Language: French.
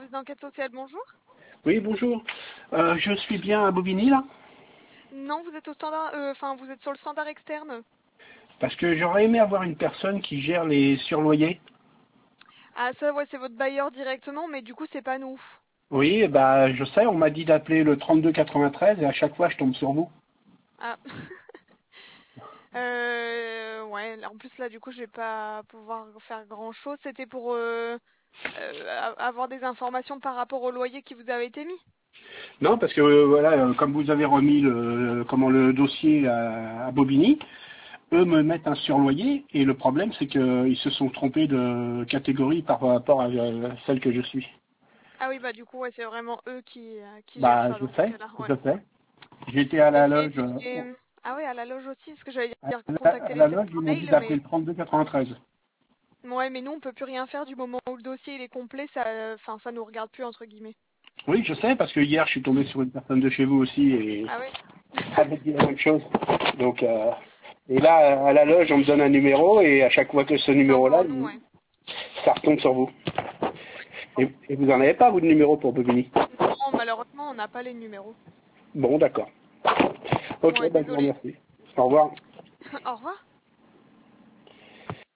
service d'enquête sociale, bonjour. Oui, bonjour. Je suis bien à Bobigny, là, Non, vous êtes au standard, vous êtes sur le standard externe. parce que j'aurais aimé avoir une personne qui gère les surloyers. Ah, ça, ouais, c'est votre bailleur directement, mais du coup, c'est pas nous. Oui, bah, je sais, on m'a dit d'appeler le 3293 et à chaque fois, je tombe sur vous. Ah, ouais, en plus, là, du coup, je vais pas pouvoir faire grand-chose. C'était pour avoir des informations par rapport au loyer qui vous avait été mis. Non, parce que, voilà, comme vous avez remis le dossier à Bobigny, eux me mettent un surloyer et le problème, c'est qu'ils se sont trompés de catégorie par rapport à celle que je suis. Ah oui, bah du coup, ouais, c'est vraiment eux qui gèrent Bah, ça dans ces cas-là, ouais. je sais. J'étais à la Essayez loge, de... Ah oui, à la loge aussi, parce que j'allais dire à contactez-les la peut-être loge, par ils m'ont dit mail, d'appeler mais... le 3293. Ouais, mais nous, on peut plus rien faire du moment où le dossier il est complet, ça nous regarde plus, entre guillemets. Oui, je sais, parce que hier, je suis tombé sur une personne de chez vous aussi et Ah oui? elle m'a dit la même chose. Donc, et là, à la loge, on me donne un numéro et à chaque fois que ce C'est numéro-là, encore nous, ouais. ça retombe sur vous. Bon. Et vous en avez pas, vous, de numéro pour Bobigny? Non, malheureusement, on n'a pas les numéros. Bon, d'accord. Ok, Ouais, bah, je vous désolé. remercie. Au revoir. Au revoir.